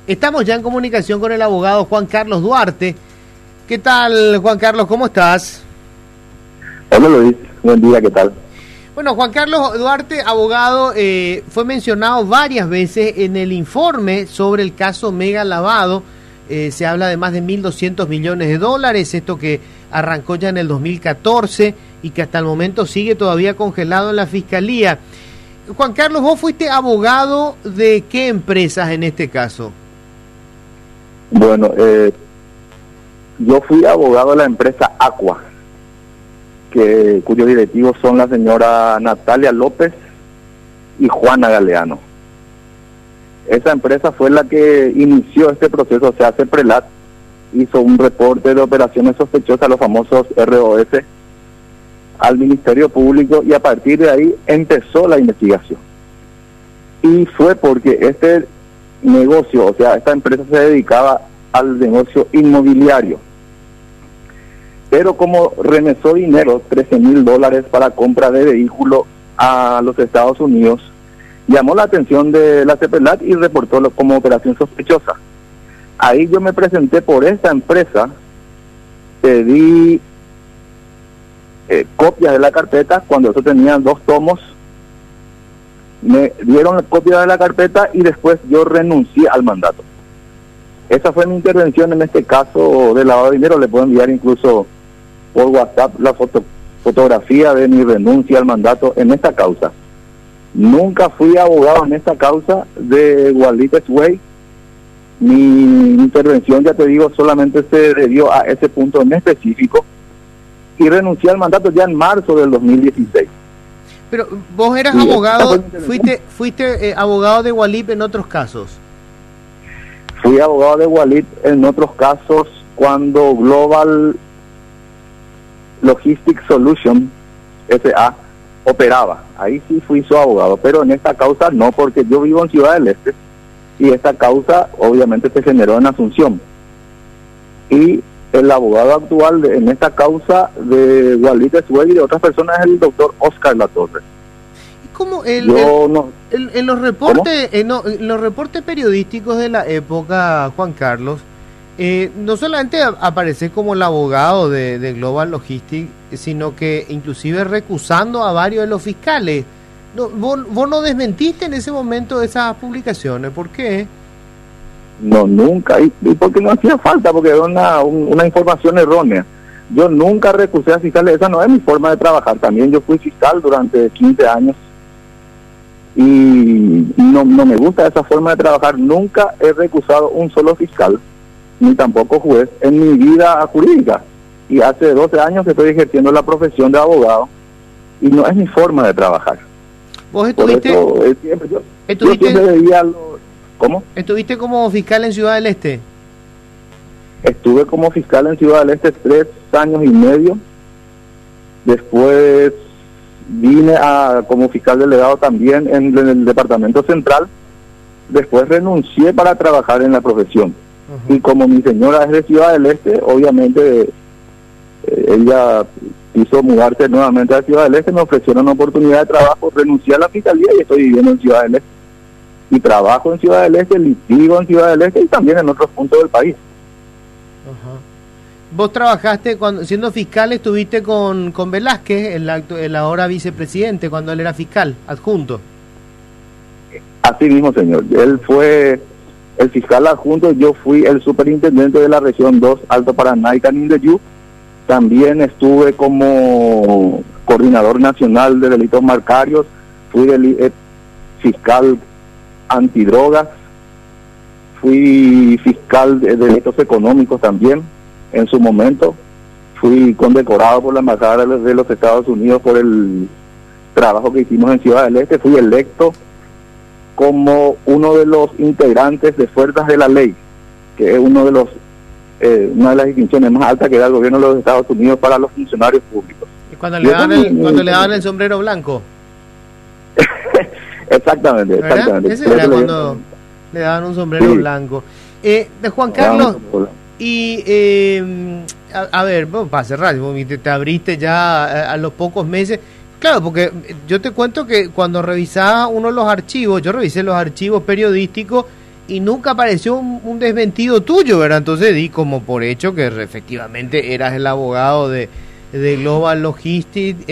Estamos ya en comunicación con el abogado Juan Carlos Duarte. ¿Qué tal, Juan Carlos? ¿Cómo estás? Hola Luis, buen día, ¿qué tal? Bueno, Juan Carlos Duarte, abogado, fue mencionado varias veces en el informe sobre el caso Mega Lavado. Se habla de más de 1.200 millones de dólares, esto que arrancó ya en el 2014 y que hasta el momento sigue todavía congelado en la Fiscalía. Juan Carlos, ¿vos fuiste abogado de qué empresas en este caso? Bueno, yo fui abogado de la empresa Aqua, cuyos directivos son la señora Natalia López y Juana Galeano. Esa empresa fue la que inició este proceso, o sea, CEPRELAT hizo un reporte de operaciones sospechosas, los famosos ROS, al Ministerio Público, y a partir de ahí empezó la investigación. Y fue porque este negocio, o sea, esta empresa se dedicaba al negocio inmobiliario, pero como remesó dinero, $13,000 para compra de vehículo a los Estados Unidos, llamó la atención de la CEPRELAT y reportó como operación sospechosa. Ahí yo me presenté por esta empresa, pedí copias de la carpeta, cuando eso tenía 2 tomos, me dieron copia de la carpeta y después yo renuncié al mandato. Esa fue mi intervención en este caso de lavado de dinero. Le puedo enviar incluso por WhatsApp la fotografía de mi renuncia al mandato en esta causa. Nunca fui abogado en esta causa de Gualites Way. Mi intervención, ya te digo, solamente se debió a ese punto en específico y renuncié al mandato ya en marzo del 2016. Pero vos eras abogado, fuiste abogado de Walip en otros casos. Fui abogado de Walip en otros casos cuando Global Logistics Solution S.A. operaba. Ahí sí fui su abogado, pero en esta causa no, porque yo vivo en Ciudad del Este y esta causa obviamente se generó en Asunción. Y el abogado actual en esta causa de Walid Eswell y de otras personas es el doctor Oscar Latorre. ¿Cómo en los reportes en los reportes periodísticos de la época, Juan Carlos, no solamente aparece como el abogado de Global Logistics, sino que inclusive recusando a varios de los fiscales? No, vos no desmentiste en ese momento esas publicaciones, ¿por qué? No, nunca, y porque no hacía falta, porque era una información errónea. Yo nunca recusé a fiscales, esa no es mi forma de trabajar. También yo fui fiscal durante 15 años y no me gusta esa forma de trabajar. Nunca he recusado un solo fiscal, ni tampoco juez, en mi vida jurídica. Y hace 12 años que estoy ejerciendo la profesión de abogado y no es mi forma de trabajar. ¿Vos estuviste? Por eso, yo siempre veía ¿Cómo? ¿Estuviste como fiscal en Ciudad del Este? Estuve como fiscal en Ciudad del Este 3 años y medio. Después vine como fiscal delegado también en el Departamento Central. Después renuncié para trabajar en la profesión. Y como mi señora es de Ciudad del Este, obviamente ella quiso mudarse nuevamente a Ciudad del Este, me ofrecieron una oportunidad de trabajo, renuncié a la fiscalía y estoy viviendo en Ciudad del Este. Y trabajo en Ciudad del Este, litigo en Ciudad del Este y también en otros puntos del país. Vos trabajaste, siendo fiscal, estuviste con Velázquez, el ahora vicepresidente, cuando él era fiscal, adjunto. Así mismo, señor. Él fue el fiscal adjunto, yo fui el superintendente de la región 2, Alto Paraná y Canindeyú. También estuve como coordinador nacional de delitos marcarios, fui fiscal antidrogas, fui fiscal de delitos económicos también en su momento, fui condecorado por la embajada de los Estados Unidos por el trabajo que hicimos en Ciudad del Este, fui electo como uno de los integrantes de Fuerzas de la Ley, que es una de las distinciones más altas que da el gobierno de los Estados Unidos para los funcionarios públicos. ¿Y cuando le daban el sombrero blanco? Exactamente. Ese era cuando le daban un sombrero blanco. De Juan Carlos, y a ver, para cerrar, te abriste ya a los pocos meses. Claro, porque yo te cuento que cuando revisaba uno de los archivos, yo revisé los archivos periodísticos y nunca apareció un desmentido tuyo, ¿verdad? Entonces di como por hecho que efectivamente eras el abogado de Global Logistic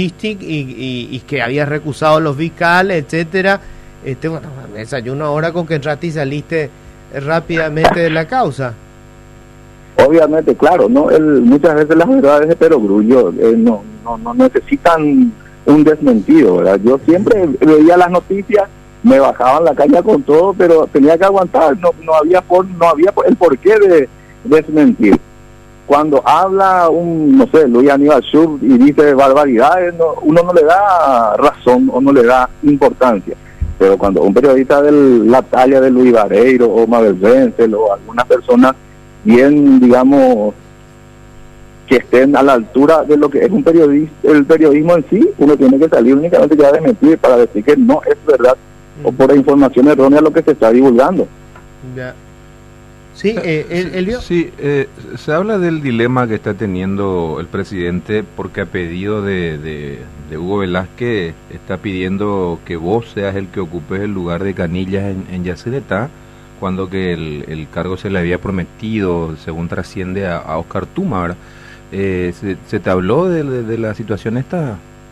y que habías recusado los fiscales, etcétera. Bueno, me desayuno ahora con que entraste y saliste rápidamente de la causa. Obviamente, claro, no, muchas veces las verdades de perogrullo no necesitan un desmentido, ¿verdad? Yo siempre veía las noticias, me bajaban la caña con todo, pero tenía que aguantar, no había el porqué de desmentir. Cuando habla no sé, Luis Aníbal Schur y dice barbaridades, uno no le da razón o no le da importancia. Pero cuando un periodista de la talla de Luis Vareiro o Mabel Wenzel o algunas personas bien, digamos, que estén a la altura de lo que es el periodismo en sí, uno tiene que salir únicamente ya de mentir para decir que no es verdad o por información errónea lo que se está divulgando. Ya. Sí, Elvio. Sí, se habla del dilema que está teniendo el presidente porque a pedido de Hugo Velázquez está pidiendo que vos seas el que ocupes el lugar de Canillas en Yacyretá, cuando que el cargo se le había prometido, según trasciende a Oscar Tuma, ¿verdad? ¿Se te habló de la situación esta?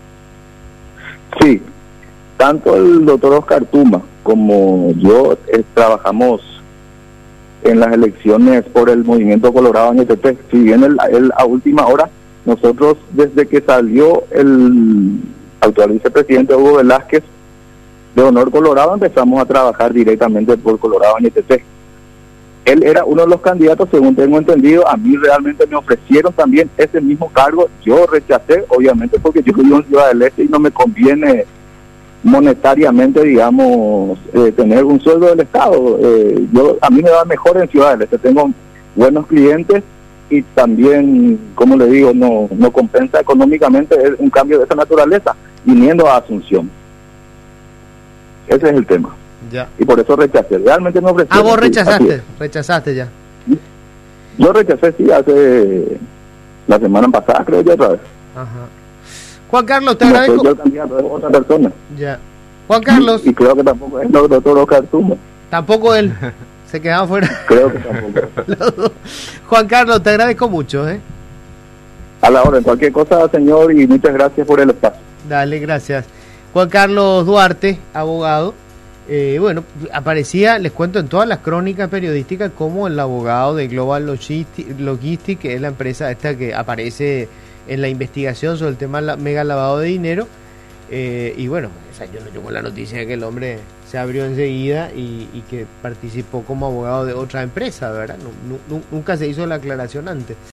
Sí, tanto el doctor Oscar Tuma como yo trabajamos en las elecciones por el Movimiento Colorado en ETP. Si bien a última hora, nosotros desde que salió el actual vicepresidente Hugo Velázquez de Honor Colorado, empezamos a trabajar directamente por Colorado en ETP. Él era uno de los candidatos, según tengo entendido. A mí realmente me ofrecieron también ese mismo cargo. Yo rechacé, obviamente, porque yo vivo en Ciudad del Este y no me conviene monetariamente, digamos, tener un sueldo del Estado. A mí me va mejor en Ciudad del Este. Tengo buenos clientes y también, como le digo, no compensa económicamente un cambio de esa naturaleza viniendo a Asunción. Ese es el tema. Ya. Y por eso rechacé. Realmente no ofrecí. Vos rechazaste ya. Yo rechacé, sí, hace la semana pasada, creo yo, otra vez. Ajá. Juan Carlos, te no agradezco. Soy yo el candidato, es otra persona. Ya. Juan Carlos. Y creo que tampoco es el doctor Oscar Tuma. Tampoco él. Se quedaba fuera. Creo que tampoco. Juan Carlos, te agradezco mucho, ¿eh? A la hora, en cualquier cosa, señor, y muchas gracias por el espacio. Dale, gracias. Juan Carlos Duarte, abogado. Bueno, aparecía, les cuento, en todas las crónicas periodísticas como el abogado de Global Logistic, que es la empresa esta que aparece en la investigación sobre el tema mega lavado de dinero. Y bueno, yo con la noticia de que el hombre se abrió enseguida y que participó como abogado de otra empresa, ¿verdad? Nunca se hizo la aclaración antes.